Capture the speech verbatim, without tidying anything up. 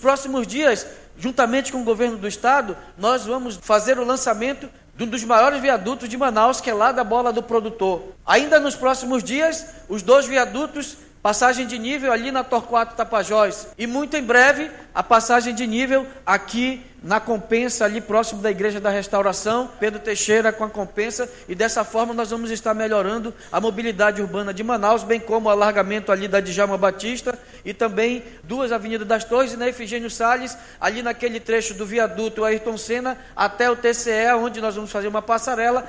Nos próximos dias, juntamente com o governo do estado, nós vamos fazer o lançamento de um dos maiores viadutos de Manaus, que é lá da Bola do Produtor. Ainda nos próximos dias, os dois viadutos, passagem de nível ali na Torquato Tapajós. E muito em breve, a passagem de nível aqui na Compensa, ali próximo da Igreja da Restauração, Pedro Teixeira com a Compensa, e dessa forma nós vamos estar melhorando a mobilidade urbana de Manaus, bem como o alargamento ali da Djalma Batista, e também duas Avenidas das Torres, e na Efigênio Salles, ali naquele trecho do viaduto Ayrton Senna, até o T C E, onde nós vamos fazer uma passarela,